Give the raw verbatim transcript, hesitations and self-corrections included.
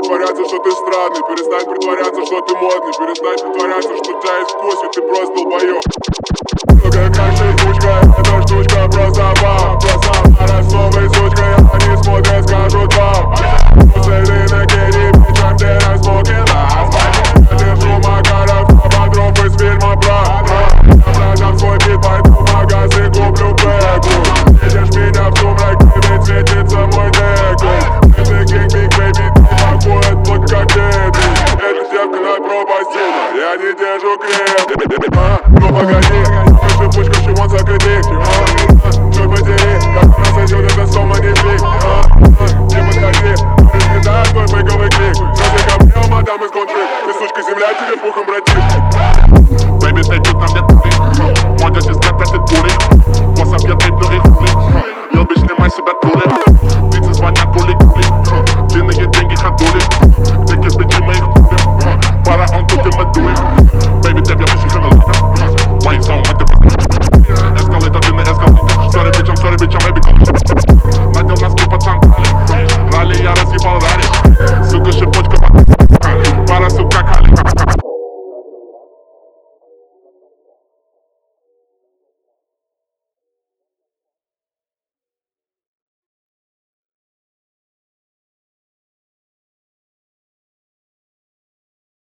притворяться, что ты странный. Перестань притворяться, что ты модный. Перестань притворяться, что у тебя есть вкус, ведь ты просто долбоёб. Ну какая штучка, эта штучка просто бам. Рассовывай, сучка, они смотрят, скажут вам. Пустили на кири, бичам, ты на смоке нас. Держу Макаров, Бодров из фильма брат. Продам свой бит, пойду в магазин, куплю бэку. Видишь меня в сумраке, ведь светится мой декор. Это King Big Baby, походит только как дети. Эта девка на пробастина, я не держу креп. А, ну погоди, пиши пучку, чего закрытый. Чё потери, как нас идет, это сома не фиг. Не подходи, ты не такой беговый клик. Сразу ко мне, мадам из контры. Ты, сучка, земля, тебе пухом, брать.